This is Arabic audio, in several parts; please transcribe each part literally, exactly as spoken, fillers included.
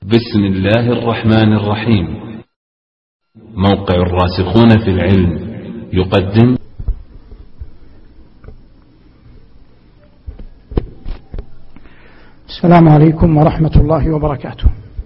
بسم الله الرحمن الرحيم. موقع الراسخون في العلم يقدم السلام عليكم ورحمة الله وبركاته.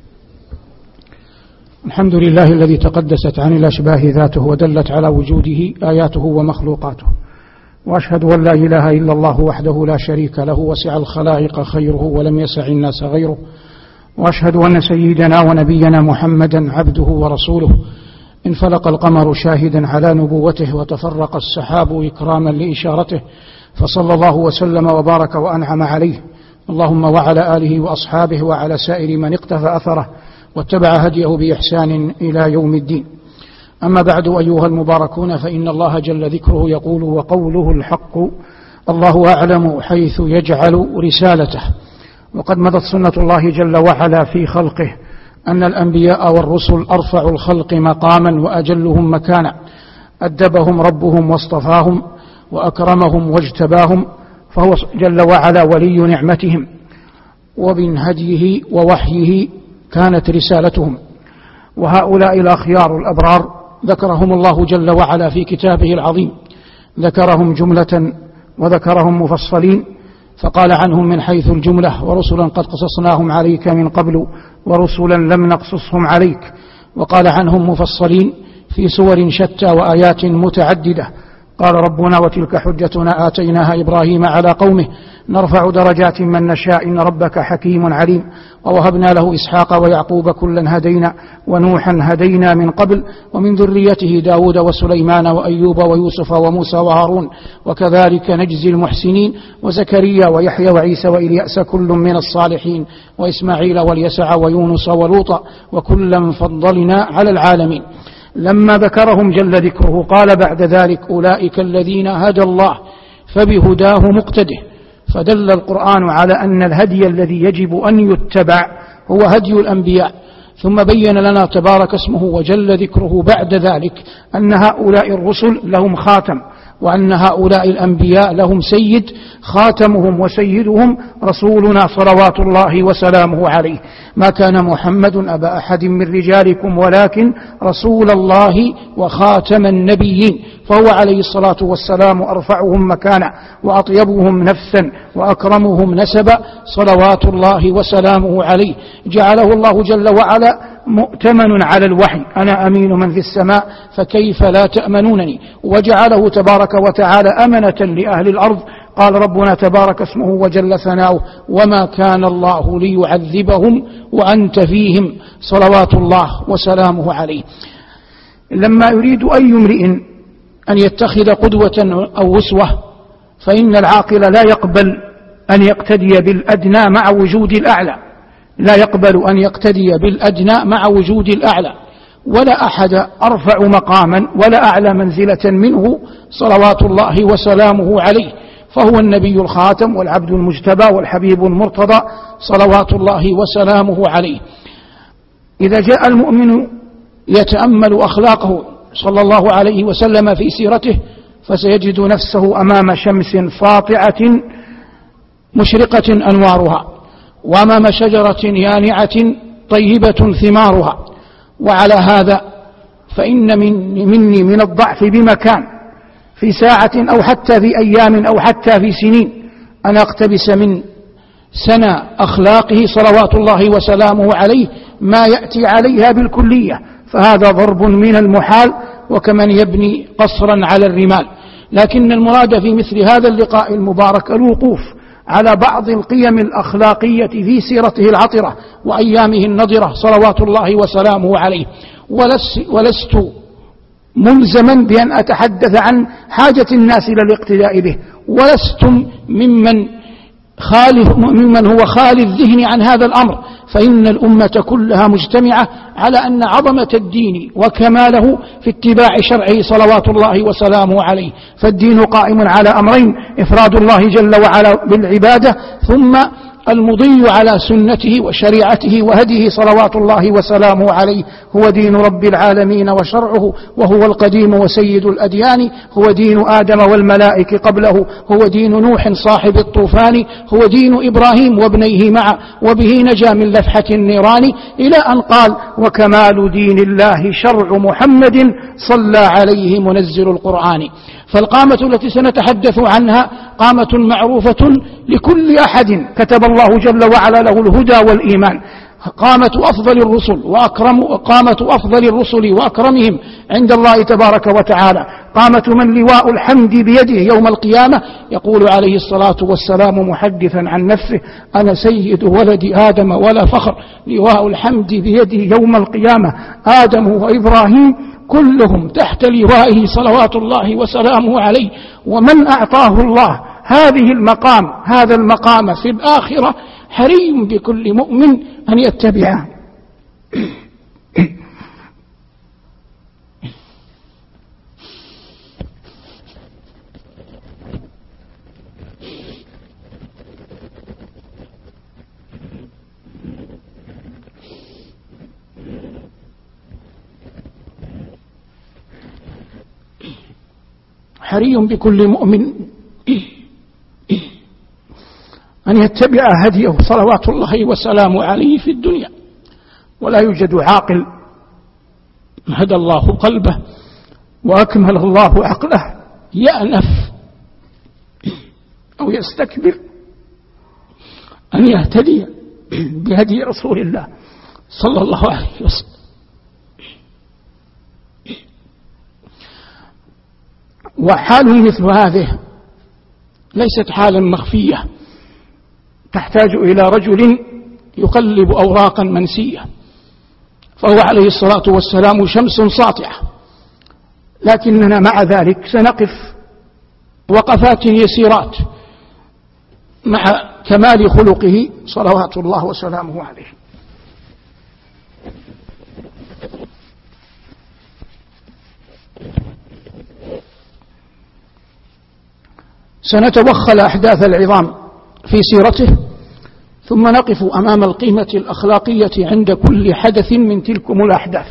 الحمد لله الذي تقدست عن الأشباه ذاته ودلت على وجوده آياته ومخلوقاته، وأشهد أن لا إله إلا الله وحده لا شريك له وسع الخلائق خيره ولم يسع الناس غيره، وأشهد أن سيدنا ونبينا محمدا عبده ورسوله انفلق القمر شاهدا على نبوته وتفرق السحاب إكراما لإشارته، فصلى الله وسلم وبارك وأنعم عليه اللهم وعلى آله وأصحابه وعلى سائر من اقتفى أثره واتبع هديه بإحسان إلى يوم الدين. أما بعد أيها المباركون، فإن الله جل ذكره يقول وقوله الحق الله أعلم حيث يجعل رسالته. وقد مضت سنة الله جل وعلا في خلقه أن الأنبياء والرسل أرفع الخلق مقاما وأجلهم مكانا، أدبهم ربهم واصطفاهم وأكرمهم واجتباهم، فهو جل وعلا ولي نعمتهم، ومن هديه ووحيه كانت رسالتهم. وهؤلاء الأخيار الأبرار ذكرهم الله جل وعلا في كتابه العظيم، ذكرهم جملة وذكرهم مفصلين، فقال عنهم من حيث الجملة ورسلا قد قصصناهم عليك من قبل ورسلا لم نقصصهم عليك، وقال عنهم مفصلين في سور شتى وآيات متعددة. قال ربنا وتلك حجتنا آتيناها إبراهيم على قومه نرفع درجات من نشاء إن ربك حكيم عليم، ووهبنا له إسحاق ويعقوب كلا هدينا ونوحا هدينا من قبل ومن ذريته داود وسليمان وأيوب ويوسف وموسى وهارون وكذلك نجزي المحسنين، وزكريا ويحيى وعيسى وإلياس كل من الصالحين، وإسماعيل واليسع ويونس ولوطا وكلا فضلنا على العالمين. لما ذكرهم جل ذكره قال بعد ذلك أولئك الذين هدى الله فبهداه مقتده، فدل القرآن على أن الهدي الذي يجب أن يتبع هو هدي الأنبياء. ثم بين لنا تبارك اسمه وجل ذكره بعد ذلك أن هؤلاء الرسل لهم خاتم، وأن هؤلاء الأنبياء لهم سيد، خاتمهم وسيدهم رسولنا صلوات الله وسلامه عليه. ما كان محمد أبا أحد من رجالكم ولكن رسول الله وخاتم النبيين، فهو عليه الصلاة والسلام أرفعهم مكانا وأطيبهم نفسا وأكرمهم نسبا صلوات الله وسلامه عليه. جعله الله جل وعلا مؤتمن على الوحي، أنا أمين من في السماء فكيف لا تأمنونني، وجعله تبارك وتعالى أمنة لأهل الأرض. قال ربنا تبارك اسمه وجل ثناؤه وما كان الله ليعذبهم وأنت فيهم صلوات الله وسلامه عليه. لما يريد أي امرئ أن يتخذ قدوة أو أسوة فإن العاقل لا يقبل أن يقتدي بالأدنى مع وجود الأعلى، لا يقبل أن يقتدي بالأدنى مع وجود الأعلى، ولا أحد أرفع مقاما ولا أعلى منزلة منه صلوات الله وسلامه عليه، فهو النبي الخاتم والعبد المجتبى والحبيب المرتضى صلوات الله وسلامه عليه. إذا جاء المؤمن يتأمل أخلاقه صلى الله عليه وسلم في سيرته فسيجد نفسه أمام شمس فاطعة مشرقة أنوارها، وأمام شجرة يانعة طيبة ثمارها. وعلى هذا فإن من مني من الضعف بمكان في ساعة أو حتى في أيام أو حتى في سنين أن أقتبس من سنة أخلاقه صلوات الله وسلامه عليه ما يأتي عليها بالكلية، فهذا ضرب من المحال وكمن يبني قصرا على الرمال. لكن المراد في مثل هذا اللقاء المبارك الوقوف على بعض القيم الأخلاقية في سيرته العطرة وأيامه النضرة صلوات الله وسلامه عليه. ولست ملزما بأن أتحدث عن حاجة الناس إلى الاقتداء به، ولست ممن خالف ممن هو خالي الذهن عن هذا الأمر، فإن الأمة كلها مجتمعة على أن عظمة الدين وكماله في اتباع شرعه صلوات الله وسلامه عليه. فالدين قائم على أمرين: إفراد الله جل وعلا بالعبادة، ثم المضي على سنته وشريعته وهديه صلوات الله وسلامه عليه هو دين رب العالمين وشرعه، وهو القديم وسيد الأديان، هو دين آدم والملائكة قبله، هو دين نوح صاحب الطوفان، هو دين إبراهيم وابنيه معه، وبه نجا من لفحة النيران، إلى أن قال: وكمال دين الله شرع محمد صلى عليه منزل القرآن. فالقامة التي سنتحدث عنها قامة معروفة لكل أحد كتب الله جل وعلا له الهدى والإيمان، قامة أفضل الرسل وأكرم قامة أفضل الرسل وأكرمهم عند الله تبارك وتعالى، قامة من لواء الحمد بيده يوم القيامة، يقول عليه الصلاة والسلام محدثا عن نفسه: أنا سيد ولد آدم ولا فخر، لواء الحمد بيده يوم القيامة آدم وإبراهيم كلهم تحت لوائه صلوات الله وسلامه عليه. ومن أعطاه الله هذه المقام هذا المقام في الآخرة حري بكل مؤمن أن يتبعه. حري بكل مؤمن أن يتبع هديه صلوات الله وسلامه عليه في الدنيا، ولا يوجد عاقل هدى الله قلبه وأكمل الله عقله يأنف أو يستكبر أن يهتدي بهدي رسول الله صلى الله عليه وسلم. وحال مثل هذه ليست حالا مخفية تحتاج إلى رجل يقلب أوراقا منسية، فهو عليه الصلاة والسلام شمس ساطعة، لكننا مع ذلك سنقف وقفات يسيرات مع كمال خلقه صلوات الله وسلامه عليه. سنتوخى أحداث العظام في سيرته، ثم نقف أمام القيمة الأخلاقية عند كل حدث من تلكم الأحداث.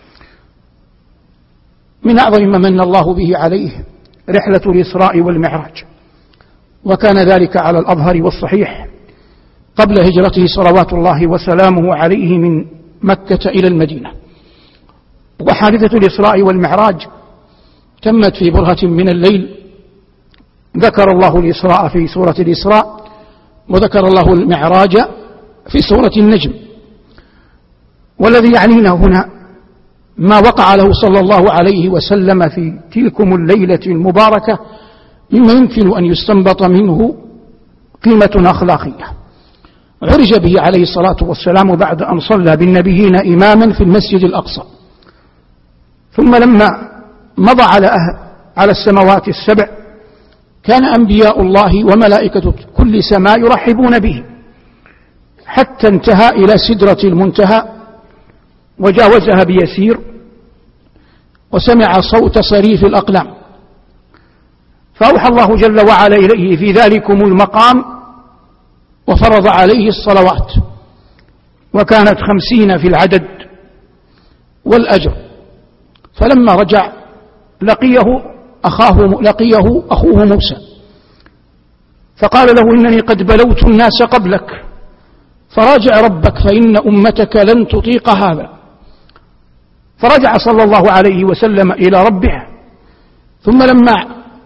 من أعظم ما من الله به عليه رحلة الإسراء والمعراج، وكان ذلك على الأظهر والصحيح قبل هجرته صلوات الله وسلامه عليه من مكة إلى المدينة. وحادثة الإسراء والمعراج تمت في برهة من الليل، ذكر الله الإسراء في سورة الإسراء، وذكر الله المعراج في سورة النجم. والذي يعنينا هنا ما وقع له صلى الله عليه وسلم في تلكم الليلة المباركة، مما يمكن أن يستنبط منه قيمة أخلاقية. عرج به عليه الصلاة والسلام بعد أن صلى بالنبيين إماما في المسجد الأقصى، ثم لما مضى على أهل على السماوات السبع كان أنبياء الله وملائكة كل سماء يرحبون به، حتى انتهى إلى سدرة المنتهى وجاوزها بيسير، وسمع صوت صريف الأقلام، فأوحى الله جل وعلا إليه في ذلكم المقام وفرض عليه الصلوات، وكانت خمسين في العدد والأجر. فلما رجع لقيه أخاه لقيه أخوه موسى، فقال له: إنني قد بلوت الناس قبلك، فراجع ربك فإن أمتك لن تطيق هذا. فرجع صلى الله عليه وسلم إلى ربه، ثم لما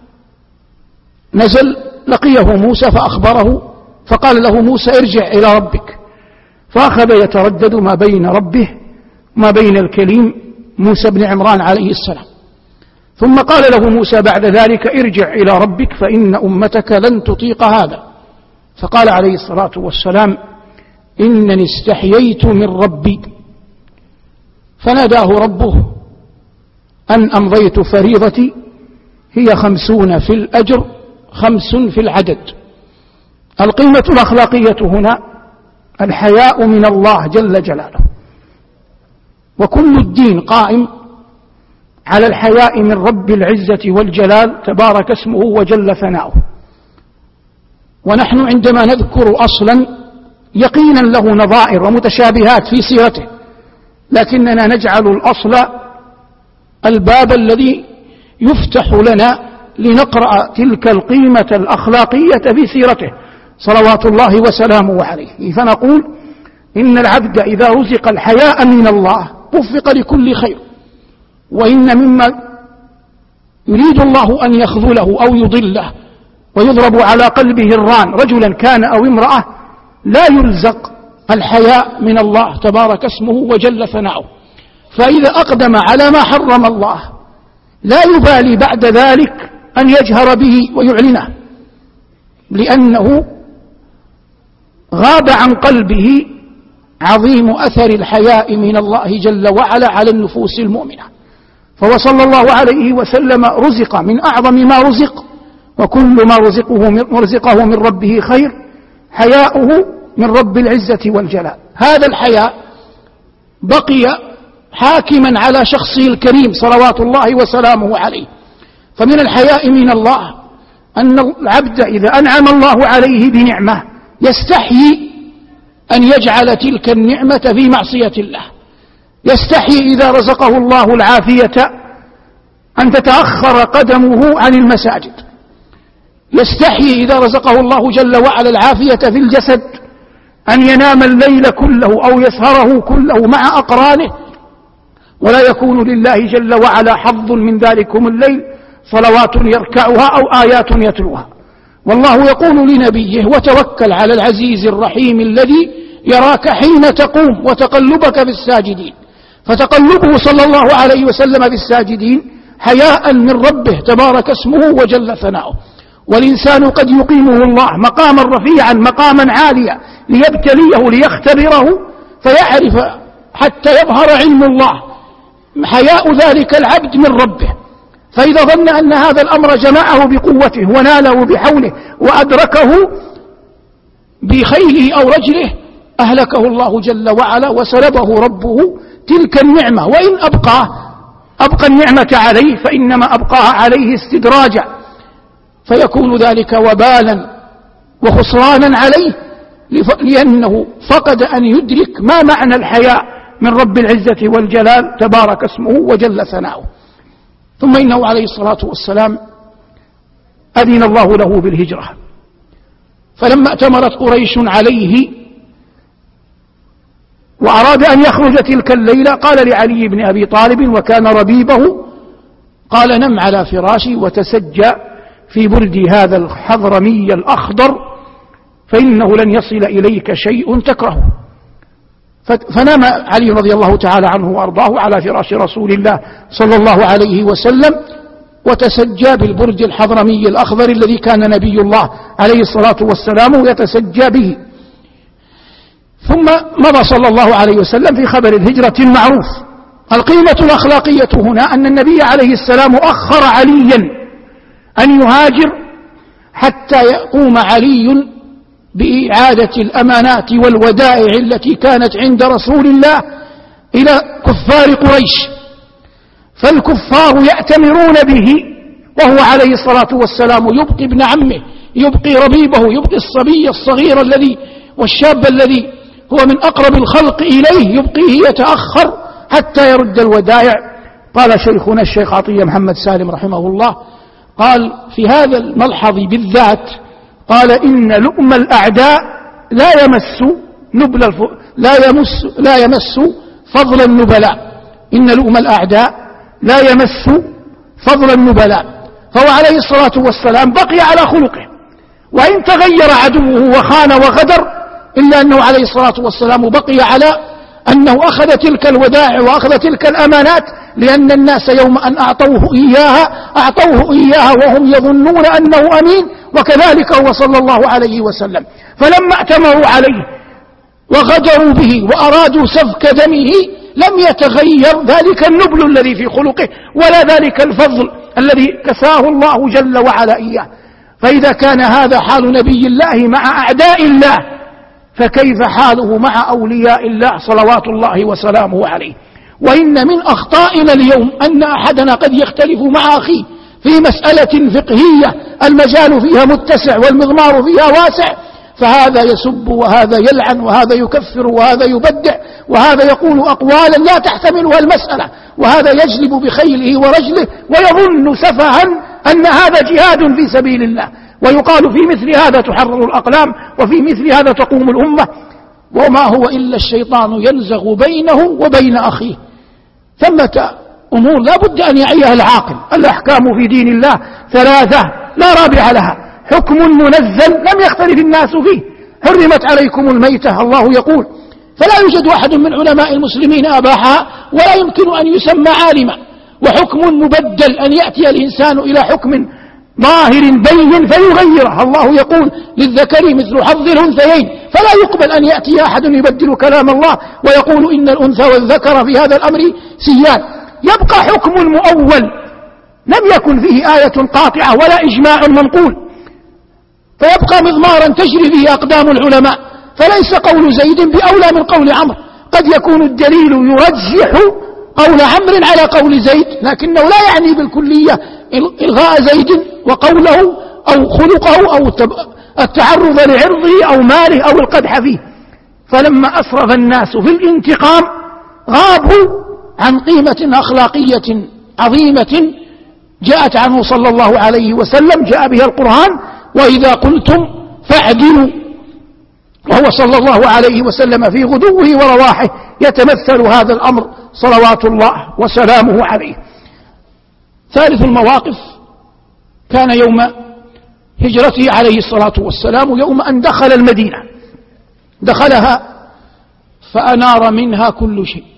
نزل لقيه موسى فأخبره، فقال له موسى: ارجع إلى ربك. فأخذ يتردد ما بين ربه وما بين الكليم موسى بن عمران عليه السلام، ثم قال له موسى بعد ذلك: ارجع إلى ربك فإن أمتك لن تطيق هذا. فقال عليه الصلاة والسلام: إنني استحييت من ربي. فناداه ربه أن أمضيت فريضتي هي خمسون في الأجر خمس في العدد. القيمة الأخلاقية هنا الحياء من الله جل جلاله، وكل الدين قائم على الحياء من رب العزة والجلال تبارك اسمه وجل ثناؤه. ونحن عندما نذكر أصلا يقينا له نظائر ومتشابهات في سيرته، لكننا نجعل الأصل الباب الذي يفتح لنا لنقرأ تلك القيمة الأخلاقية في سيرته صلوات الله وسلامه عليه. فنقول إن العبد إذا رزق الحياء من الله وفق لكل خير، وإن مما يريد الله أن يخذله أو يضله ويضرب على قلبه الران رجلا كان أو امرأة لا يرزق الحياء من الله تبارك اسمه وجل ثناؤه، فإذا أقدم على ما حرم الله لا يبالي بعد ذلك أن يجهر به ويعلنه، لأنه غاب عن قلبه عظيم أثر الحياء من الله جل وعلا على النفوس المؤمنة. فهو صلى الله عليه وسلم رزق من أعظم ما رزق، وكل ما رزقه من, رزقه من ربه خير، حياؤه من رب العزة والجلال. هذا الحياء بقي حاكما على شخصه الكريم صلوات الله وسلامه عليه. فمن الحياء من الله أن العبد إذا أنعم الله عليه بنعمة يستحيي أن يجعل تلك النعمة في معصية الله، يستحيي إذا رزقه الله العافية أن تتأخر قدمه عن المساجد، يستحيي إذا رزقه الله جل وعلا العافية في الجسد أن ينام الليل كله أو يسهره كله مع أقرانه، ولا يكون لله جل وعلا حظ من ذلكم الليل صلوات يركعها أو آيات يتلوها. والله يقول لنبيه: وتوكل على العزيز الرحيم الذي يراك حين تقوم وتقلبك في الساجدين. فتقلبه صلى الله عليه وسلم في الساجدين حياء من ربه تبارك اسمه وجل ثناؤه. والإنسان قد يقيمه الله مقاما رفيعا مقاما عاليا ليبتليه ليختبره فيعرف حتى يظهر علم الله، حياء ذلك العبد من ربه. فإذا ظن أن هذا الأمر جمعه بقوته وناله بحوله وأدركه بخيله أو رجله أهلكه الله جل وعلا وسلبه ربه تلك النعمة. وإن أبقاه أبقى النعمة عليه فإنما أبقاها عليه استدراجا، فيكون ذلك وبالا وخسرانا عليه، لأنه فقد أن يدرك ما معنى الحياء من رب العزة والجلال تبارك اسمه وجل ثناؤه. ثم إنه عليه الصلاة والسلام أذن الله له بالهجرة، فلما ائتمرت قريش عليه وأراد أن يخرج تلك الليلة قال لعلي بن أبي طالب وكان ربيبه، قال: نم على فراشي وتسجى في بردي هذا الحضرمي الأخضر فإنه لن يصل إليك شيء تكرهه. فنام علي رضي الله تعالى عنه وأرضاه على فراش رسول الله صلى الله عليه وسلم وتسجى بالبرج الحضرمي الأخضر الذي كان نبي الله عليه الصلاة والسلام يتسجى به. ثم مضى صلى الله عليه وسلم في خبر الهجرة المعروف. القيمة الأخلاقية هنا أن النبي عليه السلام أخر عليا أن يهاجر حتى يقوم علي بإعادة الأمانات والودائع التي كانت عند رسول الله إلى كفار قريش. فالكفار يأتمرون به وهو عليه الصلاة والسلام يبقي ابن عمه، يبقي ربيبه، يبقي الصبي الصغير الذي والشاب الذي هو من أقرب الخلق إليه، يبقيه يتأخر حتى يرد الودائع. قال شيخنا الشيخ عطية محمد سالم رحمه الله، قال في هذا الملحظ بالذات، قال: إن لؤم الأعداء لا يمس نبل الف... لا يمس لا يمس فضل النبلاء. إن لؤم الأعداء لا يمس فضل النبلاء. فهو عليه الصلاة والسلام بقي على خلقه، وإن تغير عدوه وخان وغدر إلا أنه عليه الصلاة والسلام بقي على أنه أخذ تلك الودائع وأخذ تلك الأمانات، لأن الناس يوم أن أعطوه إياها أعطوه إياها وهم يظنون أنه أمين، وكذلك هو صلى الله عليه وسلم. فلما اعتمروا عليه وغدروا به وأرادوا سفك دمه لم يتغير ذلك النبل الذي في خلقه ولا ذلك الفضل الذي كساه الله جل وعلا إياه. فإذا كان هذا حال نبي الله مع أعداء الله فكيف حاله مع أولياء الله صلوات الله وسلامه عليه. وإن من أخطائنا اليوم أن أحدنا قد يختلف مع أخيه في مسألة فقهية المجال فيها متسع والمضمار فيها واسع، فهذا يسب وهذا يلعن وهذا يكفر وهذا يبدع وهذا يقول أقوالا لا تحتملها المسألة، وهذا يجلب بخيله ورجله ويظن سفها أن هذا جهاد في سبيل الله، ويقال في مثل هذا تحرر الأقلام وفي مثل هذا تقوم الأمة، وما هو إلا الشيطان يلزغ بينه وبين أخيه. ثمة أمور لا بد أن يعيها العاقل. الأحكام في دين الله ثلاثة لا رابع لها: حكم منزل لم يختلف الناس فيه، حرمت عليكم الميتة، الله يقول، فلا يوجد أحد من علماء المسلمين أباحها ولا يمكن أن يسمى عالما. وحكم مبدل أن يأتي الإنسان إلى حكم ظاهر بين فيغيره، الله يقول للذكر مثل حظ الأنثيين، فلا يقبل أن يأتي أحد يبدل كلام الله ويقول إن الأنثى والذكر في هذا الأمر سيان. يبقى حكم مؤول لم يكن فيه آية قاطعة ولا إجماع منقول، فيبقى مضمارا تجري به أقدام العلماء، فليس قول زيد بأولى من قول عمرو. قد يكون الدليل يرجح قول عمرو على قول زيد، لكنه لا يعني بالكلية إلغاء زيد وقوله أو خلقه أو التعرض لعرضه أو ماله أو القدح فيه. فلما أسرف الناس في الانتقام غابوا عن قيمة أخلاقية عظيمة جاءت عنه صلى الله عليه وسلم، جاء بها القرآن: وإذا قلتم فاعدلوا. وهو صلى الله عليه وسلم في غدوه ورواحه يتمثل هذا الأمر صلوات الله وسلامه عليه. ثالث المواقف كان يوم هجرته عليه الصلاة والسلام، يوم أن دخل المدينة، دخلها فأنار منها كل شيء: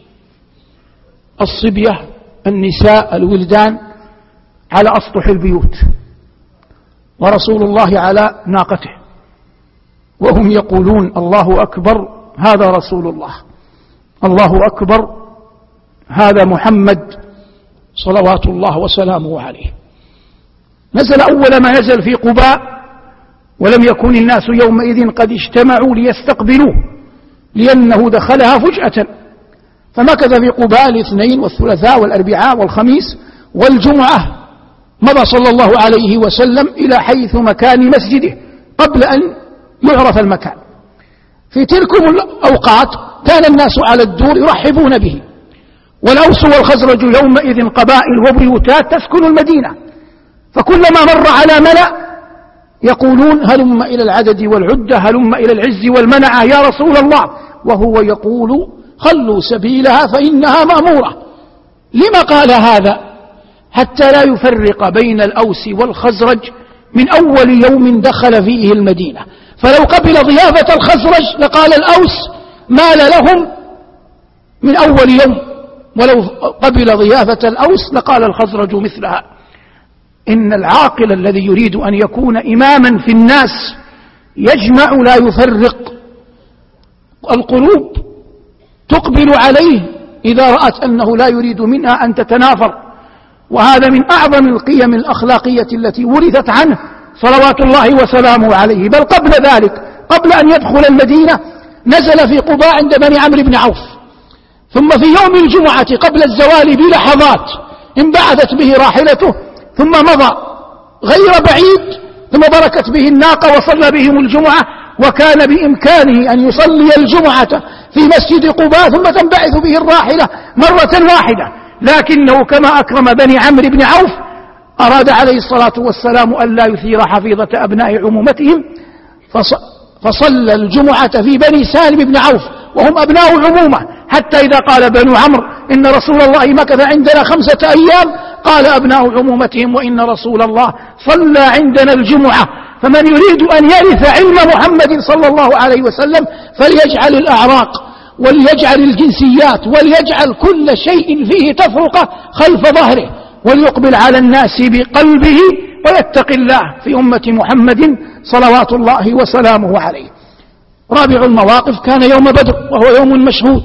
الصبية، النساء، الولدان على أسطح البيوت، ورسول الله على ناقته، وهم يقولون: الله أكبر، هذا رسول الله، الله أكبر، هذا محمد صلوات الله وسلامه عليه. نزل أول ما نزل في قباء، ولم يكن الناس يومئذ قد اجتمعوا ليستقبلوه، لأنه دخلها فجأة، فمكث في قباء الاثنين والثلاثاء والأربعاء والخميس والجمعة. مضى صلى الله عليه وسلم إلى حيث مكان مسجده قبل أن يعرف المكان. في تلك الأوقات كان الناس على الدور يرحبون به، والأوس والخزرج يومئذ قبائل وبيوتات تسكن المدينة، فكلما مر على ملأ يقولون: هلم إلى العدد والعدة، هلم إلى العز والمنعة يا رسول الله، وهو يقول: خلوا سبيلها فإنها مأمورة. لما قال هذا؟ حتى لا يفرق بين الأوس والخزرج من أول يوم دخل فيه المدينة، فلو قبل ضيافة الخزرج لقال الأوس: مال لهم من أول يوم، ولو قبل ضيافة الأوس لقال الخزرج مثلها. إن العاقل الذي يريد أن يكون إماما في الناس يجمع لا يفرق، القلوب تقبل عليه إذا رأت أنه لا يريد منها أن تتنافر، وهذا من أعظم القيم الأخلاقية التي ورثت عنه صلوات الله وسلامه عليه. بل قبل ذلك، قبل أن يدخل المدينة، نزل في قباء عند بني عمرو بن عوف، ثم في يوم الجمعة قبل الزوال بلحظات انبعثت به راحلته، ثم مضى غير بعيد، ثم بركت به الناقة وصلى بهم الجمعة، وكان بإمكانه أن يصلي الجمعة في مسجد قباء ثم تنبعث به الراحلة مرة واحدة، لكنه كما أكرم بني عمرو بن عوف أراد عليه الصلاة والسلام أن لا يثير حفيظة أبناء عمومتهم، فصلى الجمعة في بني سالم بن عوف وهم أبناء عمومة، حتى إذا قال بنو عمرو إن رسول الله مكث عندنا خمسة أيام، قال أبناء عمومتهم: وإن رسول الله صلى عندنا الجمعة. فمن يريد أن يرث علم محمد صلى الله عليه وسلم فليجعل الأعراق وليجعل الجنسيات وليجعل كل شيء فيه تفرقة خلف ظهره، وليقبل على الناس بقلبه ويتق الله في أمة محمد صلوات الله وسلامه عليه. رابع المواقف كان يوم بدر، وهو يوم مشهود.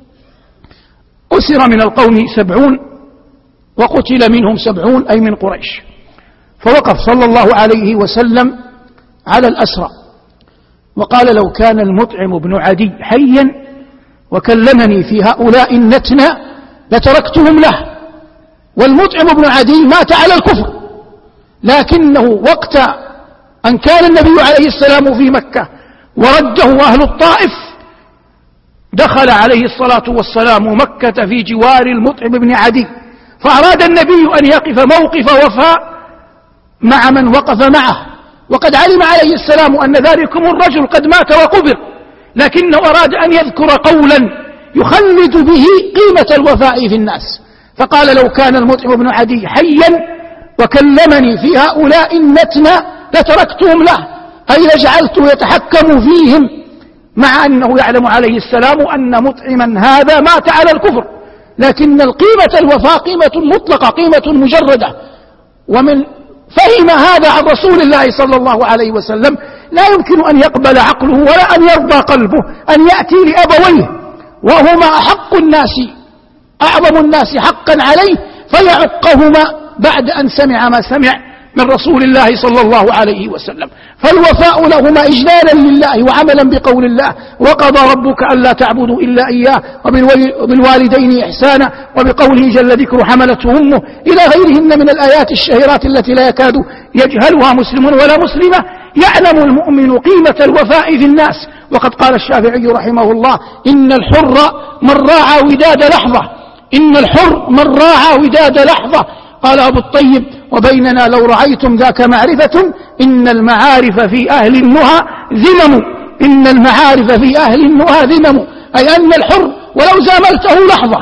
أسر من القوم سبعون وقتل منهم سبعون، أي من قريش، فوقف صلى الله عليه وسلم على الأسرى وقال: لو كان المطعم بن عدي حيا وكلمني في هؤلاء النتنى لتركتهم له. والمطعم بن عدي مات على الكفر، لكنه وقت أن كان النبي عليه السلام في مكة ورده أهل الطائف، دخل عليه الصلاة والسلام مكة في جوار المطعم بن عدي، فأراد النبي أن يقف موقف وفاء مع من وقف معه، وقد علم عليه السلام أن ذلكم الرجل قد مات وقبر، لكنه أراد أن يذكر قولا يخلد به قيمة الوفاء في الناس، فقال: لو كان المطعم بن عدي حيا وكلمني في هؤلاء النتنى لتركتهم له، أي لجعلته يتحكم فيهم، مع أنه يعلم عليه السلام أن مطعما هذا مات على الكفر، لكن القيمة الوفاء قيمة مطلقة، قيمة مجردة. ومن فهم هذا عن رسول الله صلى الله عليه وسلم لا يمكن أن يقبل عقله ولا أن يرضى قلبه أن يأتي لأبويه وهما أحق الناس أعظم الناس حقا عليه فيعقهما بعد أن سمع ما سمع من رسول الله صلى الله عليه وسلم. فالوفاء لهما إجلالا لله وعملا بقول الله: وقضى ربك ألا تعبدوا إلا إياه وبالوالدين إحسانا، وبقوله جل ذكر حملته أمه، إلى غيرهن من الآيات الشهيرات التي لا يكاد يجهلها مسلم ولا مسلمة. يعلم المؤمن قيمة الوفاء في الناس، وقد قال الشافعي رحمه الله: إن الحر من راعى وداد لحظة، إن الحر من راعى وداد لحظة. قال أبو الطيب: وبيننا لو رأيتم ذاك معرفة، إن المعارف في أهل النهى ذمم، إن المعارف في أهل النهى ذمم، أي أن الحر ولو زاملته لحظة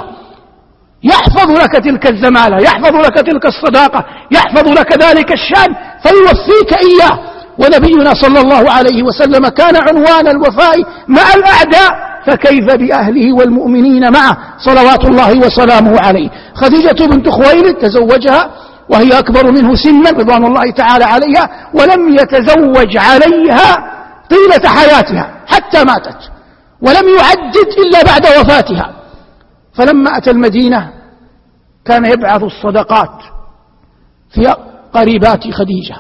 يحفظ لك تلك الزمالة، يحفظ لك تلك الصداقة، يحفظ لك ذلك الشأن فيوفيك إياه. ونبينا صلى الله عليه وسلم كان عنوان الوفاء مع الأعداء، فكيف بأهله والمؤمنين معه صلوات الله وسلامه عليه. خديجة بنت خويلد تزوجها وهي أكبر منه سنا رضوان الله تعالى عليها، ولم يتزوج عليها طيلة حياتها حتى ماتت، ولم يعدد إلا بعد وفاتها. فلما أتى المدينة كان يبعث الصدقات في قريبات خديجة،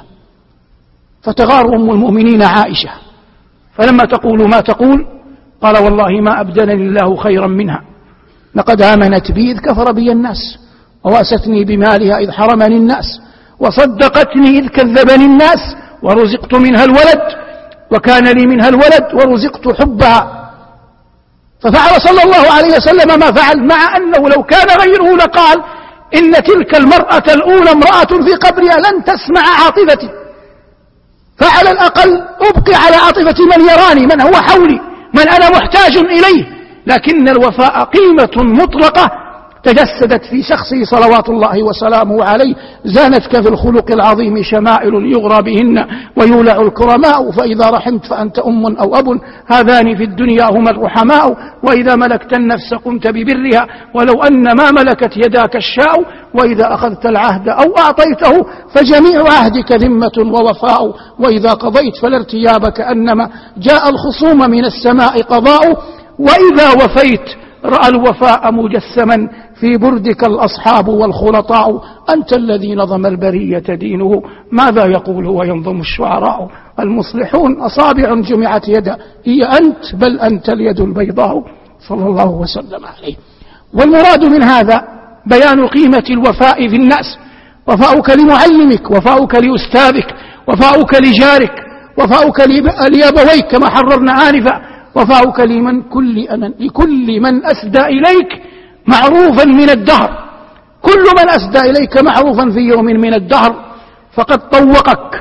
فتغار أم المؤمنين عائشة، فلما تقول ما تقول قال: والله ما أبدلني الله خيرا منها، لقد آمنت بي إذ كفر بي الناس، وواستني بمالها إذ حرمني الناس، وصدقتني إذ كذبني الناس، ورزقت منها الولد، وكان لي منها الولد، ورزقت حبها. ففعل صلى الله عليه وسلم ما فعل، مع أنه لو كان غيره لقال: إن تلك المرأة الأولى امرأة في قبرها لن تسمع عاطفتي، فعلى الأقل أبقي على عاطفة من يراني، من هو حولي، من أنا محتاج إليه. لكن الوفاء قيمة مطلقة تجسدت في شخصه صلوات الله وسلامه عليه. زانتك في الخلق العظيم شمائل يغرى بهن ويولع الكرماء، فإذا رحمت فأنت أم أو أب، هذان في الدنيا هما الرحماء، وإذا ملكت النفس قمت ببرها، ولو أن ما ملكت يداك الشاء، وإذا أخذت العهد أو أعطيته فجميع عهدك ذمة ووفاء، وإذا قضيت فلا ارتياب كأنما جاء الخصوم من السماء قضاء، وإذا وفيت رأى الوفاء مجسما في بردك الأصحاب والخلطاء. أنت الذي نظم البرية دينه، ماذا يقول وينظم الشعراء؟ المصلحون أصابع جمعت يدا، هي أنت بل أنت اليد البيضاء، صلى الله وسلم عليه. والمراد من هذا بيان قيمة الوفاء في الناس: وفاؤك لمعلمك، وفاؤك لأستاذك، وفاؤك لجارك، وفاؤك لأبويك كما حررنا آنفا، وفاؤك لمن كل أن لكل من أسدى إليك معروفا من الدهر. كل من أسدى إليك معروفا في يوم من الدهر فقد طوقك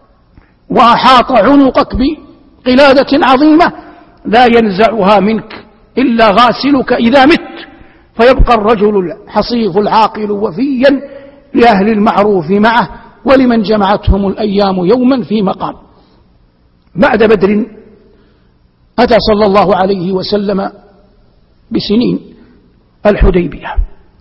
وأحاط عنقك بقلادة عظيمة لا ينزعها منك إلا غاسلك إذا مت، فيبقى الرجل الحصيف العاقل وفيا لأهل المعروف معه ولمن جمعتهم الأيام يوما في مقام. بعد بدر أتى صلى الله عليه وسلم بسنين الحديبية،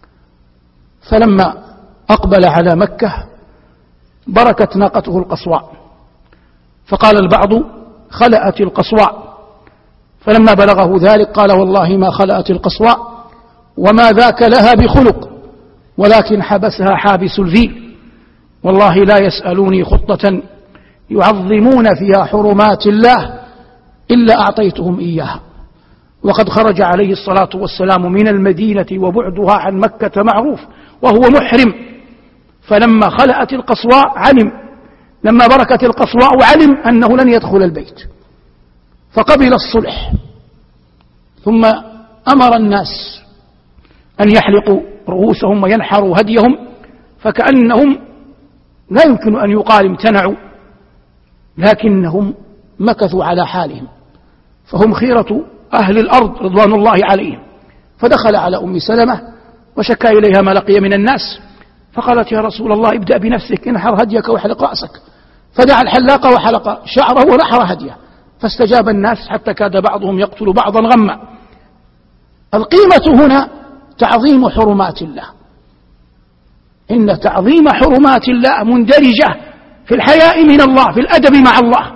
فلما أقبل على مكة بركت ناقته القصواء، فقال البعض خلأت القصواء، فلما بلغه ذلك قال: والله ما خلأت القصواء وما ذاك لها بخلق، ولكن حبسها حابس الفيل، والله لا يسألوني خطة يعظمون فيها حرمات الله إلا أعطيتهم إياها. وقد خرج عليه الصلاة والسلام من المدينة وبعدها عن مكة معروف وهو محرم، فلما خلأت القصواء علم، لما بركت القصواء علم أنه لن يدخل البيت، فقبل الصلح، ثم أمر الناس أن يحلقوا رؤوسهم وينحروا هديهم، فكأنهم لا يمكن أن يقال امتنعوا، لكنهم مكثوا على حالهم، فهم خيرة أهل الأرض رضوان الله عليهم. فدخل على أم سلمة وشكى إليها ما لقي من الناس، فقالت يا رسول الله ابدأ بنفسك، انحر هديك واحلق رأسك. فدعا الحلاق وحلق شعره ونحر هديه، فاستجاب الناس حتى كاد بعضهم يقتل بعضا غما. القيمة هنا تعظيم حرمات الله، إن تعظيم حرمات الله مندرجة في الحياء من الله، في الأدب مع الله.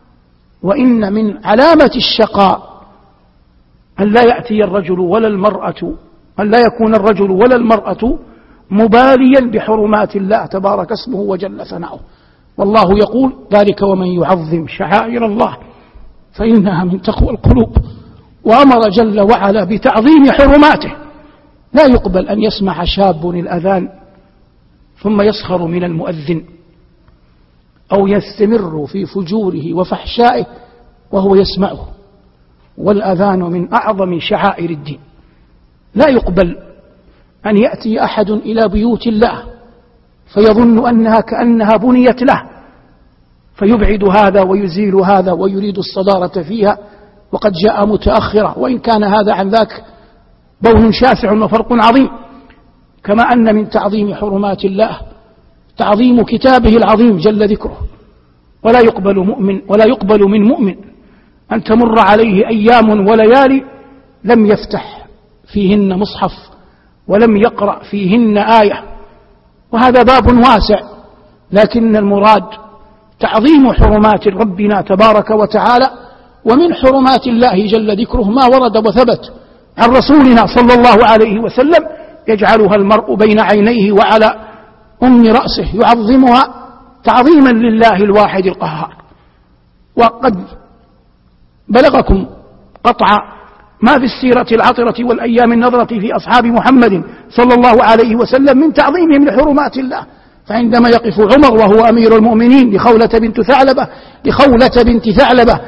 وإن من علامة الشقاء أن لا يأتي الرجل ولا المرأة، أن لا يكون الرجل ولا المرأة مباليا بحرمات الله تبارك اسمه وجل ثناؤه. والله يقول ذلك ومن يعظم شعائر الله فإنها من تقوى القلوب. وأمر جل وعلا بتعظيم حرماته. لا يقبل أن يسمع شاب الأذان ثم يسخر من المؤذن أو يستمر في فجوره وفحشائه وهو يسمعه، والأذان من أعظم شعائر الدين. لا يقبل أن يأتي أحد إلى بيوت الله فيظن أنها كأنها بنيت له، فيبعد هذا ويزيل هذا ويريد الصدارة فيها وقد جاء متأخرة، وإن كان هذا عن ذاك بون شاسع وفرق عظيم. كما أن من تعظيم حرمات الله تعظيم كتابه العظيم جل ذكره. ولا يقبل مؤمن ولا يقبل من مؤمن أن تمر عليه أيام وليالي لم يفتح فيهن مصحف ولم يقرأ فيهن آية، وهذا باب واسع، لكن المراد تعظيم حرمات ربنا تبارك وتعالى. ومن حرمات الله جل ذكره ما ورد وثبت عن رسولنا صلى الله عليه وسلم يجعلها المرء بين عينيه وعلى أم رأسه يعظمها تعظيما لله الواحد القهار. وقد بلغكم قطع ما في السيرة العطرة والأيام النظرة في أصحاب محمد صلى الله عليه وسلم من تعظيمهم لحرمات الله. فعندما يقف عمر وهو أمير المؤمنين لخولة بنت ثعلبة لخولة بنت ثعلبة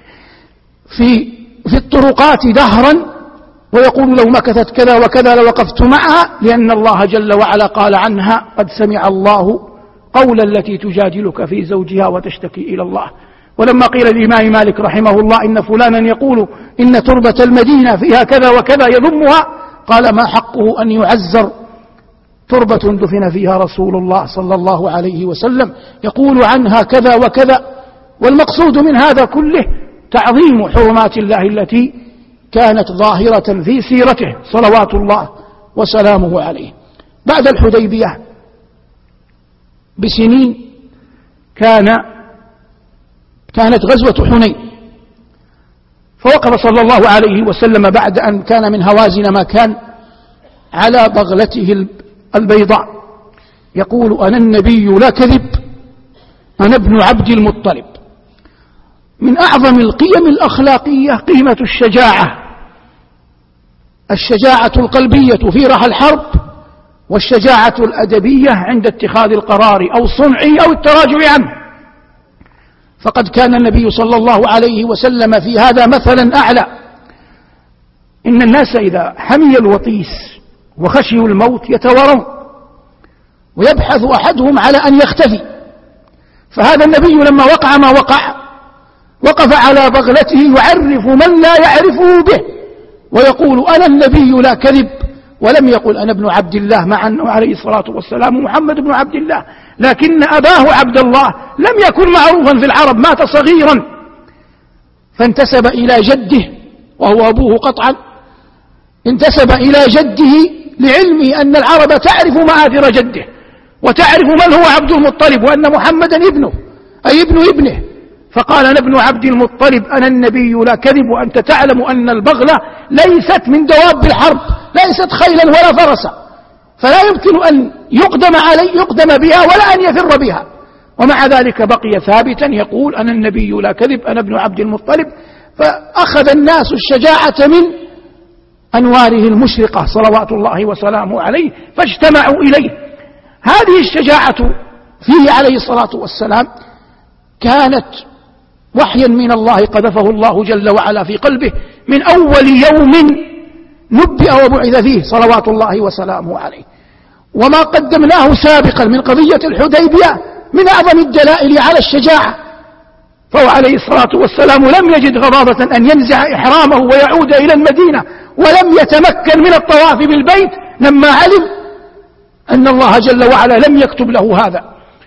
في في الطرقات دهرا ويقول لو مكثت كذا وكذا لوقفت معها، لأن الله جل وعلا قال عنها قد سمع الله قول التي تجادلك في زوجها وتشتكي إلى الله. ولما قيل للإمام مالك رحمه الله إن فلانا يقول إن تربة المدينة فيها كذا وكذا يذمها، قال ما حقه أن يعزر تربة دفن فيها رسول الله صلى الله عليه وسلم يقول عنها كذا وكذا. والمقصود من هذا كله تعظيم حرمات الله التي كانت ظاهرة في سيرته صلوات الله وسلامه عليه. بعد الحديبية بسنين كان كانت غزوة حنين، فوقف صلى الله عليه وسلم بعد أن كان من هوازن ما كان على بغلته البيضاء يقول أنا النبي لا كذب، أنا ابن عبد المطلب. من أعظم القيم الأخلاقية قيمة الشجاعة، الشجاعة القلبية في رحى الحرب، والشجاعة الأدبية عند اتخاذ القرار أو صنعه أو التراجع عنه. فقد كان النبي صلى الله عليه وسلم في هذا مثلا أعلى. إن الناس إذا حمي الوطيس وخشيوا الموت يتوارون ويبحث أحدهم على أن يختفي، فهذا النبي لما وقع ما وقع وقف على بغلته يعرف من لا يعرفه به ويقول أنا النبي لا كذب، ولم يقل أنا ابن عبد الله، مع أنه عليه الصلاة والسلام محمد بن عبد الله، لكن أباه عبد الله لم يكن معروفا في العرب، مات صغيرا فانتسب إلى جده وهو أبوه قطعا، انتسب إلى جده لعلمه أن العرب تعرف مآثر جده وتعرف من هو عبد المطلب وأن محمدا ابنه أي ابن ابنه، فقال أنا ابن عبد المطلب أنا النبي لا كذب، وأنت تعلم أن البغلة ليست من دواب الحرب، ليست خيلا ولا فرسا، فلا يمكن أن يقدم علي يقدم بها ولا أن يفر بها، ومع ذلك بقي ثابتا يقول أنا النبي لا كذب أنا ابن عبد المطلب. فأخذ الناس الشجاعة من أنواره المشرقة صلوات الله وسلامه عليه فاجتمعوا إليه. هذه الشجاعة فيه عليه الصلاة والسلام كانت وحيا من الله قذفه الله جل وعلا في قلبه من أول يوم نبئ وبعث فيه صلوات الله وسلامه عليه. وما قدمناه سابقا من قضية الحديبية من أعظم الدلائل على الشجاعة، فهو عليه الصلاة والسلام لم يجد غضاضة أن ينزع إحرامه ويعود إلى المدينة، ولم يتمكن من الطواف بالبيت لما علم أن الله جل وعلا لم يكتب له هذا.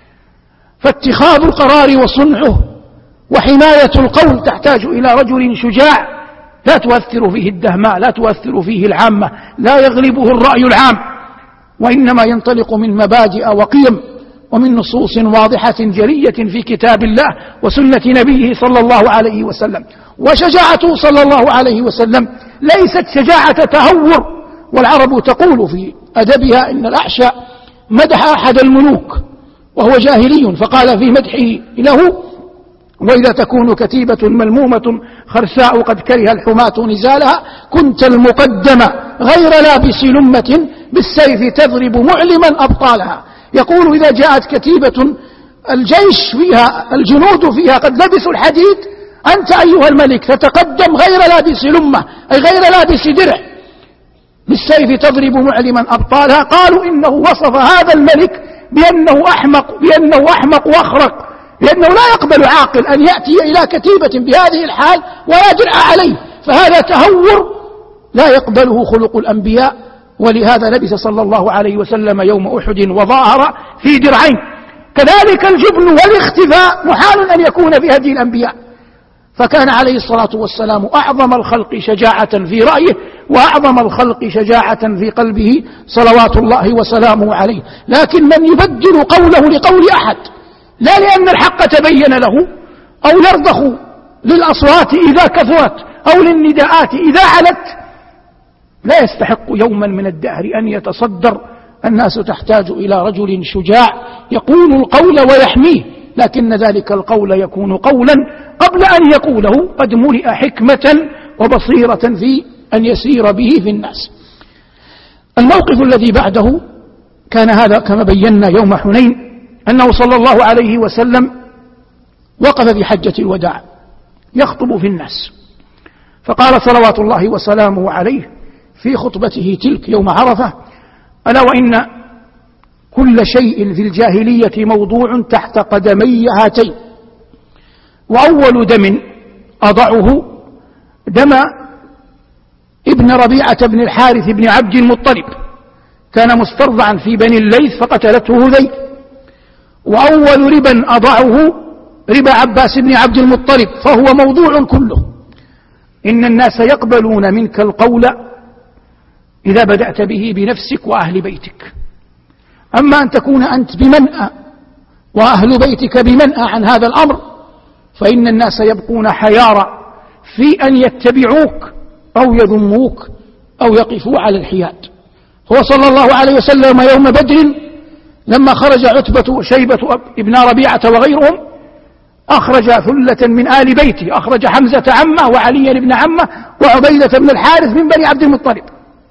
فاتخاذ القرار وصنعه وحماية القول تحتاج إلى رجل شجاع لا تؤثر فيه الدهماء، لا تؤثر فيه العامة، لا يغلبه الرأي العام، وإنما ينطلق من مبادئ وقيم ومن نصوص واضحة جلية في كتاب الله وسنة نبيه صلى الله عليه وسلم. وشجاعته صلى الله عليه وسلم ليست شجاعة تهور، والعرب تقول في أدبها إن الأعشى مدح أحد الملوك وهو جاهلي فقال في مدحه له: وإذا تكون كتيبة ملمومة خرساء قد كره الحماة نزالها كنت المقدم غير لابس لمة بالسيف تضرب معلما أبطالها. يقول إذا جاءت كتيبة الجيش فيها الجنود فيها قد لبسوا الحديد، أنت أيها الملك تتقدم غير لابس لمة أي غير لابس درع بالسيف تضرب معلما أبطالها. قالوا إنه وصف هذا الملك بأنه أحمق بأنه أحمق وأخرق، لأنه لا يقبل عاقل أن يأتي إلى كتيبة بهذه الحال ولا درع عليه، فهذا تهور لا يقبله خلق الأنبياء. ولهذا لبس صلى الله عليه وسلم يوم أحد وظاهر في درعين. كذلك الجبن والاختفاء محال أن يكون في هدي الأنبياء، فكان عليه الصلاة والسلام أعظم الخلق شجاعة في رأيه وأعظم الخلق شجاعة في قلبه صلوات الله وسلامه عليه. لكن من يبدل قوله لقول أحد لا لأن الحق تبين له أو يرضخ للأصوات إذا كثرت أو للنداءات إذا علت لا يستحق يوما من الدهر أن يتصدر. الناس تحتاج إلى رجل شجاع يقول القول ويحميه، لكن ذلك القول يكون قولا قبل أن يقوله قد ملئ حكمة وبصيرة في أن يسير به في الناس. الموقف الذي بعده كان هذا كما بينا يوم حنين، أنه صلى الله عليه وسلم وقف في حجة الوداع يخطب في الناس، فقال صلوات الله وسلامه عليه في خطبته تلك يوم عرفة: ألا وإن كل شيء في الجاهلية موضوع تحت قدمي هاتين، وأول دم أضعه دم ابن ربيعة بن الحارث بن عبد المطلب، كان مسترضعا في بني الليث فقتلته هذيل. وأول ربا أضعه ربا عباس بن عبد المطلب، فهو موضوع كله. إن الناس يقبلون منك القول إذا بدأت به بنفسك وأهل بيتك، أما أن تكون أنت بمنأى وأهل بيتك بمنأى عن هذا الأمر فإن الناس يبقون حيارى في أن يتبعوك أو يذموك أو يقفوا على الحياد. هو صلى الله عليه وسلم يوم بدر لما خرج عتبة وشيبة ابن ربيعة وغيرهم أخرج ثلة من آل بيته، أخرج حمزة عمه وعلي بن عمه وعبيدة بن الحارث من بني عبد المطلب.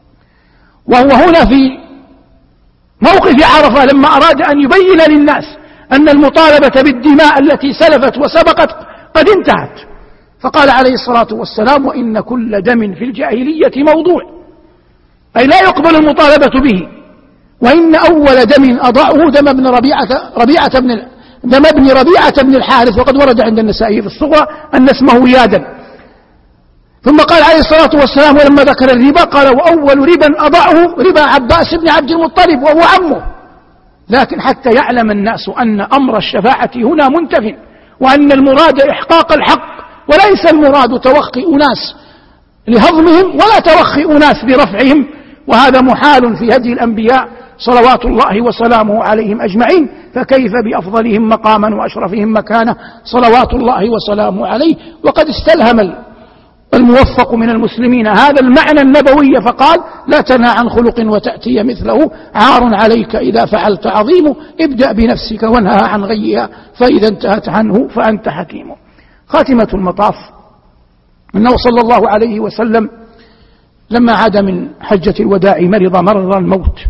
وهو هنا في موقف عرفة لما أراد أن يبين للناس أن المطالبة بالدماء التي سلفت وسبقت قد انتهت، فقال عليه الصلاة والسلام: وإن كل دم في الجاهلية موضوع، أي لا يقبل المطالبة به. وإن أول دم أضعه دم ابن ربيعة ربيعة بن دم ابن ربيعة بن الحارث، وقد ورد عند النسائي في الصغرى أن اسمه يادا. ثم قال عليه الصلاة والسلام ولما ذكر الربا قال: وأول ربا أضعه ربا عباس بن عبد المطلب وهو عمه. لكن حتى يعلم الناس أن أمر الشفاعة هنا منتف، وأن المراد إحقاق الحق وليس المراد توخي أناس لهضمهم ولا توخي أناس برفعهم، وهذا محال في هدي الأنبياء صلوات الله وسلامه عليهم أجمعين، فكيف بأفضلهم مقاما وأشرفهم مكانة صلوات الله وسلامه عليه. وقد استلهم الموفق من المسلمين هذا المعنى النبوي فقال: لا تنهى عن خلق وتأتي مثله، عار عليك إذا فعلت عظيم، ابدأ بنفسك وانهى عن غيها فإذا انتهت عنه فأنت حكيم. خاتمة المطاف أنه صلى الله عليه وسلم لما عاد من حجة الوداع مرض مرض الموت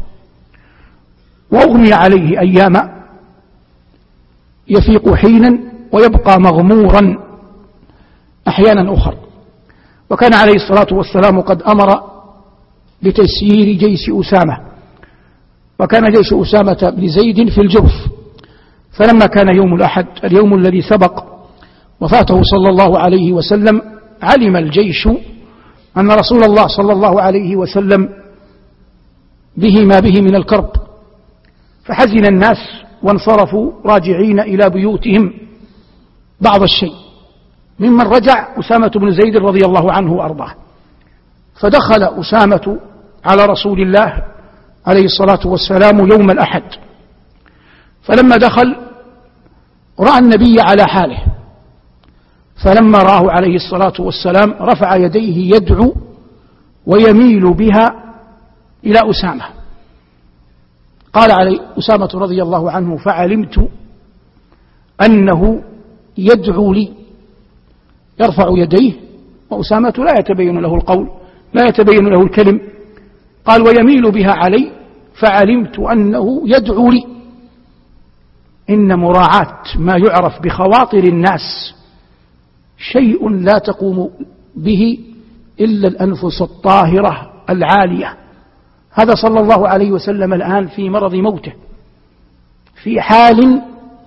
وأغمي عليه أياما، يفيق حينا ويبقى مغمورا أحيانا أخر. وكان عليه الصلاة والسلام قد أمر بتسيير جيش أسامة، وكان جيش أسامة بن زيد في الجرف. فلما كان يوم الأحد اليوم الذي سبق وفاته صلى الله عليه وسلم، علم الجيش أن رسول الله صلى الله عليه وسلم به ما به من الكرب، فحزن الناس وانصرفوا راجعين إلى بيوتهم بعض الشيء. ممن رجع أسامة بن زيد رضي الله عنه وأرضاه، فدخل أسامة على رسول الله عليه الصلاة والسلام يوم الأحد. فلما دخل رأى النبي على حاله، فلما رآه عليه الصلاة والسلام رفع يديه يدعو ويميل بها إلى أسامة. قال عليه أسامة رضي الله عنه: فعلمت أنه يدعو لي، يرفع يديه وأسامة لا يتبين له القول، لا يتبين له الكلم. قال: ويميل بها علي، فعلمت أنه يدعو لي. إن مراعاة ما يعرف بخواطر الناس شيء لا تقوم به إلا الأنفس الطاهرة العالية. هذا صلى الله عليه وسلم الآن في مرض موته، في حال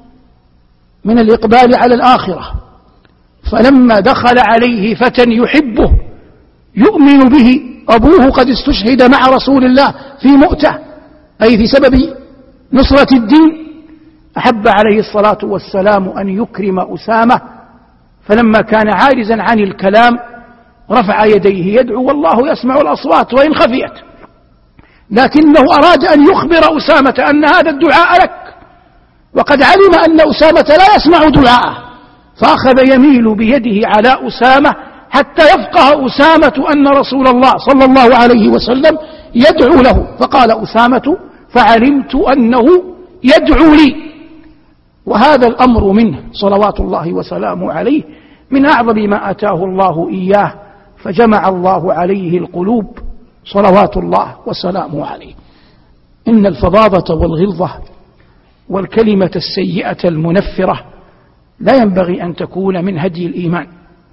من الإقبال على الآخرة، فلما دخل عليه فتى يحبه يؤمن به، أبوه قد استشهد مع رسول الله في مؤتة، أي في سبب نصرة الدين، أحب عليه الصلاة والسلام أن يكرم أسامة. فلما كان عاجزا عن الكلام رفع يديه يدعو، والله يسمع الأصوات وإن خفيت، لكنه أراد أن يخبر أسامة أن هذا الدعاء لك، وقد علم أن أسامة لا يسمع دعاءه، فأخذ يميل بيده على أسامة حتى يفقه أسامة أن رسول الله صلى الله عليه وسلم يدعو له. فقال أسامة: فعلمت أنه يدعو لي. وهذا الأمر منه صلوات الله وسلامه عليه من أعظم ما أتاه الله إياه، فجمع الله عليه القلوب صلوات الله وسلامه عليه. إن الفظاظة والغلظة والكلمة السيئة المنفرة لا ينبغي أن تكون من هدي الإيمان.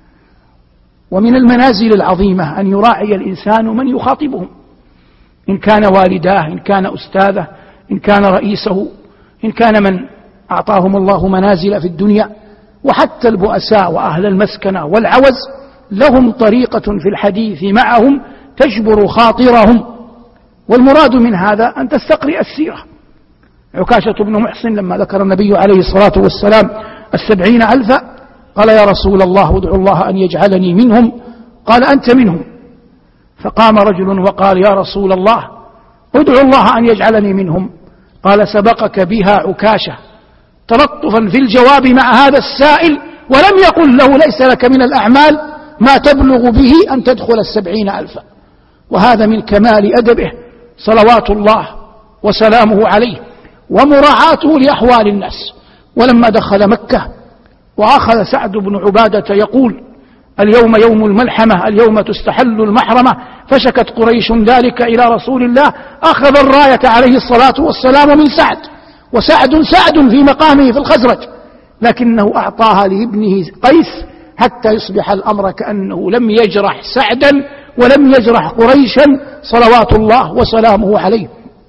ومن المنازل العظيمة أن يراعي الإنسان من يخاطبهم، إن كان والداه، إن كان أستاذه، إن كان رئيسه، إن كان من أعطاهم الله منازل في الدنيا. وحتى البؤساء وأهل المسكنة والعوز لهم طريقة في الحديث معهم تجبر خاطرهم، والمراد من هذا أن تستقرئ السيرة. عكاشة بن محصن لما ذكر النبي عليه الصلاة والسلام السبعين ألفا قال: يا رسول الله ادعو الله أن يجعلني منهم. قال: أنت منهم. فقام رجل وقال: يا رسول الله ادعو الله أن يجعلني منهم. قال: سبقك بها عكاشة، تلطفا في الجواب مع هذا السائل، ولم يقل له ليس لك من الأعمال ما تبلغ به أن تدخل السبعين ألفا. وهذا من كمال أدبه صلوات الله وسلامه عليه ومراعاته لأحوال الناس. ولما دخل مكة وأخذ سعد بن عبادة يقول: اليوم يوم الملحمة، اليوم تستحل المحرمة، فشكت قريش ذلك إلى رسول الله، أخذ الراية عليه الصلاة والسلام من سعد، وسعد سعد في مقامه في الخزرج، لكنه أعطاها لابنه قيس حتى يصبح الأمر كأنه لم يجرح سعدا ولم يجرح قريشا صلوات الله وسلامه عليه.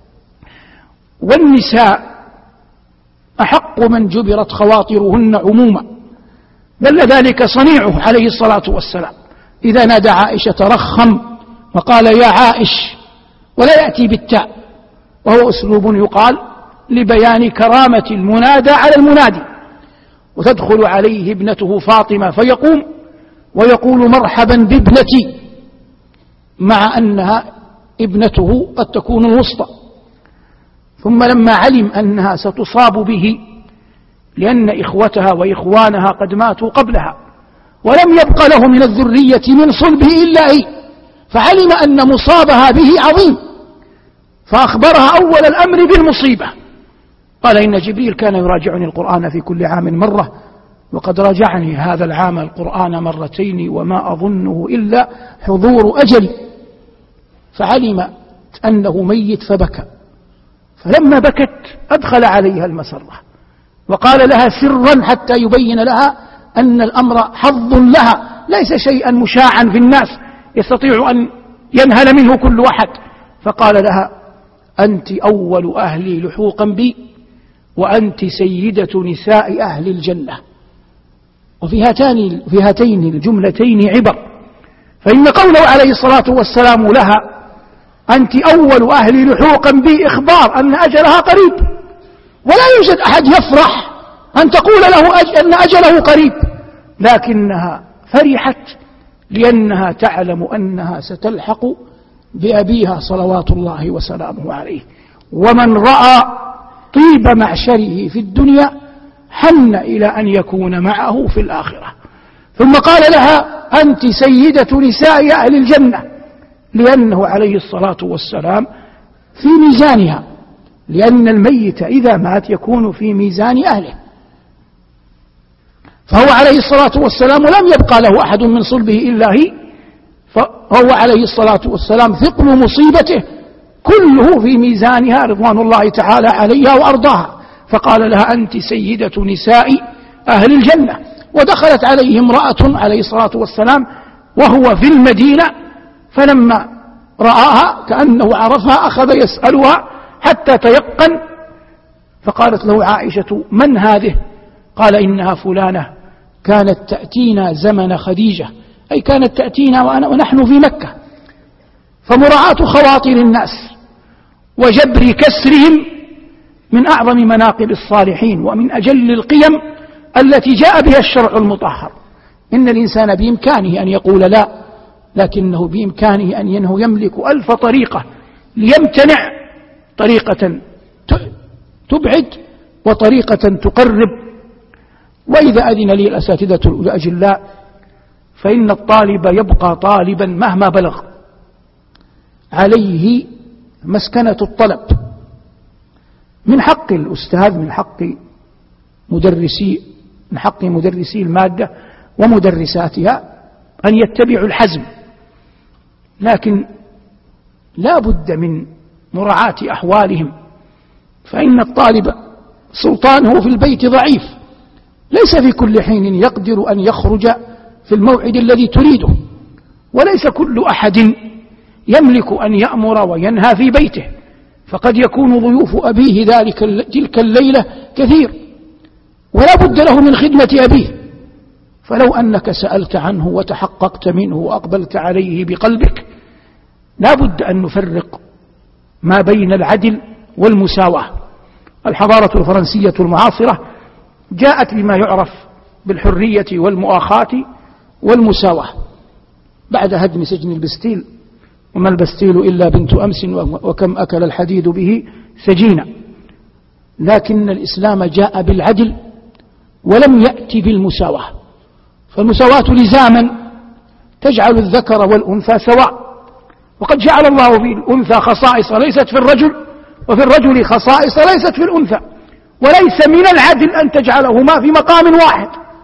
والنساء أحق من جبرت خواطرهن عموما، بل ذلك صنيعه عليه الصلاة والسلام. إذا نادى عائشة رخم وقال: يا عائش، ولا يأتي بالتاء، وهو أسلوب يقال لبيان كرامة المنادى على المنادي. وتدخل عليه ابنته فاطمة فيقوم ويقول: مرحبا بابنتي، مع أنها ابنته قد تكون الوسطى. ثم لما علم أنها ستصاب به لأن إخوتها وإخوانها قد ماتوا قبلها ولم يبق له من الذرية من صلبه إلا هي، فعلم أن مصابها به عظيم، فأخبرها أول الأمر بالمصيبة. قال: إن جبريل كان يراجعني القرآن في كل عام مرة، وقد راجعني هذا العام القرآن مرتين، وما أظنه إلا حضور أجل. فعلم أنه ميت فبكى، فلما بكت أدخل عليها المسرة وقال لها سرا حتى يبين لها أن الأمر حظ لها، ليس شيئا مشاعا في الناس يستطيع أن ينهل منه كل واحد. فقال لها: أنت أول أهلي لحوقا بي، وأنت سيدة نساء أهل الجنة. وفي هاتين, في هاتين الجملتين عبر، فإن قوله عليه الصلاة والسلام لها: أنت أول أهلي لحوقا بي، إخبار أن أجلها قريب، ولا يوجد أحد يفرح أن تقول له أج... أن أجله قريب، لكنها فرحت لأنها تعلم أنها ستلحق بأبيها صلوات الله وسلامه عليه. ومن رأى طيب معشره في الدنيا حن إلى أن يكون معه في الآخرة. ثم قال لها: أنت سيدة نساء أهل الجنة، لأنه عليه الصلاة والسلام في ميزانها، لأن الميت إذا مات يكون في ميزان أهله، فهو عليه الصلاة والسلام لم يبقى له أحد من صلبه إلا هي، فهو عليه الصلاة والسلام ثقل مصيبته كله في ميزانها رضوان الله تعالى عليها وأرضاها. فقال لها: أنت سيدة نساء أهل الجنة. ودخلت عليه امرأة عليه الصلاة والسلام وهو في المدينة، فلما رآها كأنه عرفها أخذ يسألها حتى تيقن، فقالت له عائشة: من هذه؟ قال: إنها فلانة كانت تأتينا زمن خديجة، أي كانت تأتينا ونحن في مكة. فمراعاة خواطر الناس وجبر كسرهم من أعظم مناقب الصالحين ومن أجل القيم التي جاء بها الشرع المطهر. إن الإنسان بإمكانه أن يقول لا، لكنه بإمكانه أن ينه يملك ألف طريقة ليمتنع، طريقة تبعد وطريقة تقرب. وإذا أذن لي الأساتذة الأجلاء فإن الطالب يبقى طالبا مهما بلغ، عليه مسكنة الطلب. من حق الأستاذ، من حق مدرسي من حق مدرسي المادة ومدرساتها أن يتبعوا الحزم، لكن لا بد من مراعاة أحوالهم، فإن الطالب سلطانه في البيت ضعيف، ليس في كل حين يقدر أن يخرج في الموعد الذي تريده، وليس كل أحد يملك أن يأمر وينهى في بيته، فقد يكون ضيوف أبيه ذلك تلك الليلة كثير، ولا بد له من خدمة أبيه. فلو أنك سألت عنه وتحققت منه وأقبلت عليه بقلبك، لا بد أن نفرق ما بين العدل والمساواة. الحضارة الفرنسية المعاصرة جاءت بما يعرف بالحرية والمؤاخاة والمساواة بعد هدم سجن البستيل، وما البستيل إلا بنت أمس وكم أكل الحديد به سجينا. لكن الإسلام جاء بالعدل ولم يأتي بالمساواة، فالمساواة لزاما تجعل الذكر والأنثى سواء، وقد جعل الله في الأنثى خصائص ليست في الرجل، وفي الرجل خصائص ليست في الأنثى، وليس من العدل أن تجعلهما في مقام واحد.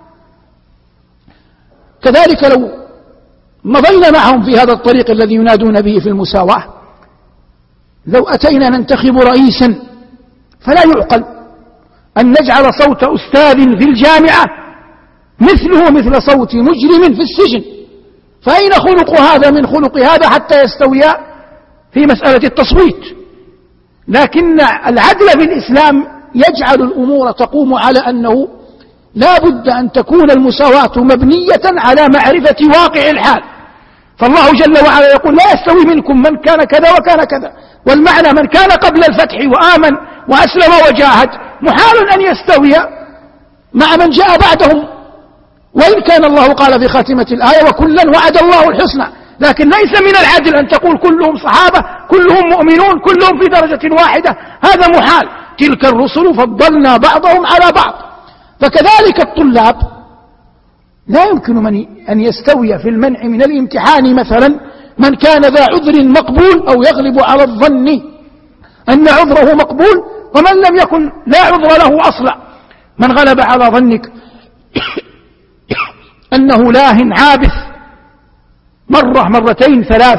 كذلك لو مضينا معهم في هذا الطريق الذي ينادون به في المساواة، لو أتينا ننتخب رئيسا فلا يعقل أن نجعل صوت أستاذ في الجامعة مثله مثل صوت مجرم في السجن، فأين خلق هذا من خلق هذا حتى يستويا في مسألة التصويت؟ لكن العدل في الإسلام يجعل الأمور تقوم على أنه لا بد أن تكون المساواة مبنية على معرفة واقع الحال. فالله جل وعلا يقول: لا يستوي منكم من كان كذا وكان كذا، والمعنى من كان قبل الفتح وآمن وأسلم وجاهد محال أن يستوي مع من جاء بعدهم، وإن كان الله قال في خاتمة الآية: وكلا وعد الله الحسنى. لكن ليس من العدل أن تقول كلهم صحابة كلهم مؤمنون كلهم في درجة واحدة، هذا محال. تلك الرسل فضلنا بعضهم على بعض. فكذلك الطلاب لا يمكن من أن يستوي في المنع من الامتحان مثلا من كان ذا عذر مقبول أو يغلب على الظن أن عذره مقبول، ومن لم يكن لا عذر له أصلا. من غلب على ظنك أنه لاه عابث مرة مرتين ثلاث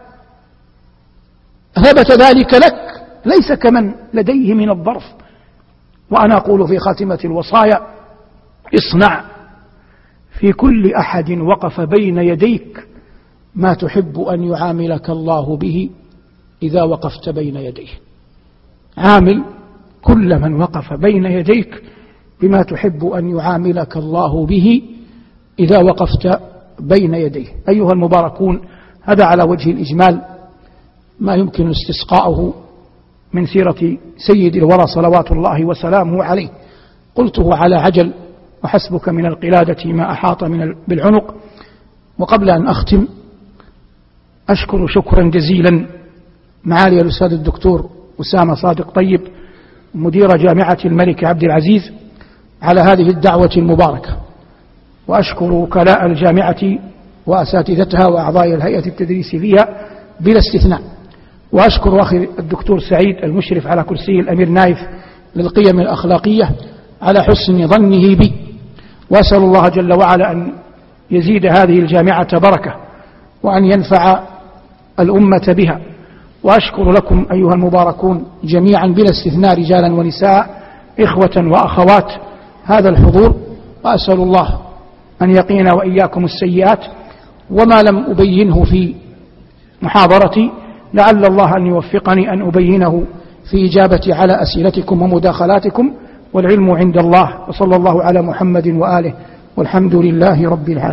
ثبت ذلك لك، ليس كمن لديه من الظرف. وأنا أقول في خاتمة الوصايا: اصنع في كل أحد وقف بين يديك ما تحب أن يعاملك الله به إذا وقفت بين يديه. عامل كل من وقف بين يديك بما تحب أن يعاملك الله به إذا وقفت بين يديه. أيها المباركون، هذا على وجه الإجمال ما يمكن استسقاءه من سيرة سيد الورى صلوات الله وسلامه عليه. قلته على عجل وحسبك من القلادة ما أحاط من بالعنق. وقبل أن أختم أشكر شكرا جزيلا معالي الأستاذ الدكتور أسامة صادق طيب مدير جامعة الملك عبد العزيز على هذه الدعوة المباركة، وأشكر وكلاء الجامعة وأساتذتها وأعضاء الهيئة التدريسية فيها بلا استثناء، وأشكر أخي الدكتور سعيد المشرف على كرسي الأمير نايف للقيم الأخلاقية على حسن ظنه بي، وأسأل الله جل وعلا أن يزيد هذه الجامعة بركة وأن ينفع الأمة بها. وأشكر لكم أيها المباركون جميعا بلا استثناء رجالا ونساء إخوة وأخوات هذا الحضور، وأسأل الله أن يقينا وإياكم السيئات، وما لم أبينه في محاضرتي لعل الله أن يوفقني أن أبينه في إجابتي على أسئلتكم ومداخلاتكم، والعلم عند الله، وصلى الله على محمد وآله، والحمد لله رب العالمين.